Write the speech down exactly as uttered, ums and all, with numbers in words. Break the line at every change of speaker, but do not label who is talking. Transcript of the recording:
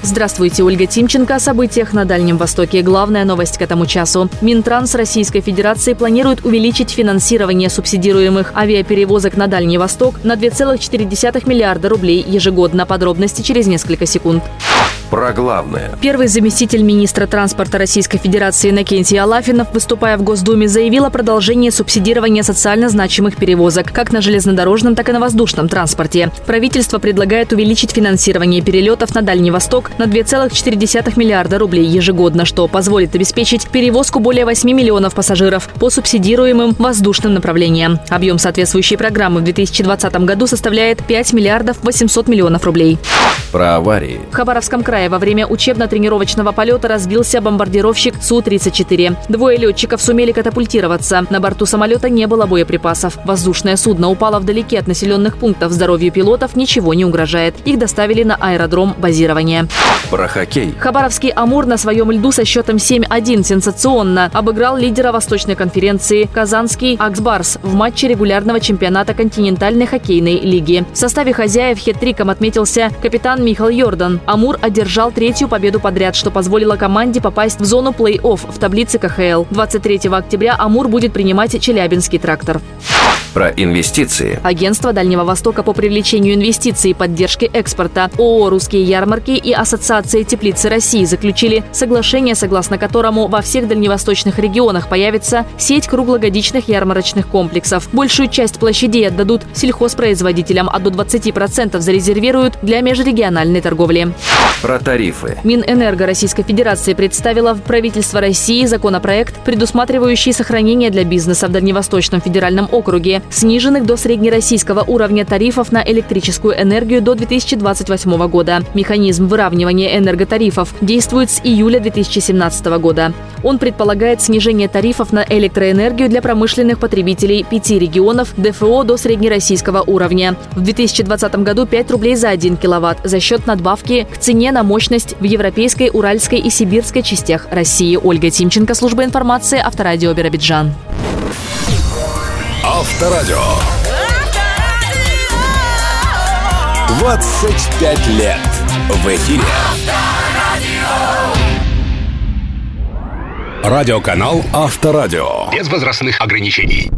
Здравствуйте, Ольга Тимченко. О событиях на Дальнем Востоке. Главная новость к этому часу. Минтранс Российской Федерации планирует увеличить финансирование субсидируемых авиаперевозок на Дальний Восток на два целых четыре десятых миллиарда рублей ежегодно. Подробности через несколько секунд.
Про главное.
Первый заместитель министра транспорта Российской Федерации Иннокентий Алафинов, выступая в Госдуме, заявил о продолжении субсидирования социально значимых перевозок как на железнодорожном, так и на воздушном транспорте. Правительство предлагает увеличить финансирование перелетов на Дальний Восток на два целых четыре десятых миллиарда рублей ежегодно, что позволит обеспечить перевозку более восьми миллионов пассажиров по субсидируемым воздушным направлениям. Объем соответствующей программы в две тысячи двадцатом году составляет пять миллиардов восемьсот миллионов рублей.
Про аварии.
В Хабаровском крае во время учебно-тренировочного полета разбился бомбардировщик Су тридцать четыре. Двое летчиков сумели катапультироваться. На борту самолета не было боеприпасов. Воздушное судно упало вдалеке от населенных пунктов. Здоровью пилотов ничего не угрожает. Их доставили на аэродром базирования.
Про хоккей.
Хабаровский «Амур» на своем льду со счетом семь один сенсационно обыграл лидера Восточной конференции казанский «Аксбарс» в матче регулярного чемпионата континентальной хоккейной лиги. В составе хозяев хет-триком отметился капитан Михаил Йордан. «Амур» одержал третью победу подряд, что позволило команде попасть в зону плей-офф в таблице ка ха эл. двадцать третьего октября «Амур» будет принимать Челябинский «Трактор».
Про инвестиции.
Агентство Дальнего Востока по привлечению инвестиций и поддержке экспорта, ООО «Русские ярмарки» и Ассоциация теплицы России заключили соглашение, согласно которому во всех дальневосточных регионах появится сеть круглогодичных ярмарочных комплексов. Большую часть площадей отдадут сельхозпроизводителям, а до двадцати процентов зарезервируют для межрегиональной торговли.
Про тарифы.
Минэнерго Российской Федерации представила в правительство России законопроект, предусматривающий сохранение для бизнеса в Дальневосточном федеральном округе сниженных до среднероссийского уровня тарифов на электрическую энергию до две тысячи двадцать восьмого года. Механизм выравнивания энерготарифов действует с июля две тысячи семнадцатого года. Он предполагает снижение тарифов на электроэнергию для промышленных потребителей пяти регионов дэ эф о до среднероссийского уровня. В две тысячи двадцатом году пять рублей за один киловатт за счет надбавки к цене на мощность в европейской, уральской и сибирской частях России. Ольга Тимченко, служба информации, Авторадио Биробиджан.
Авторадио. двадцать пять лет в эфире. Радиоканал Авторадио. Без возрастных ограничений.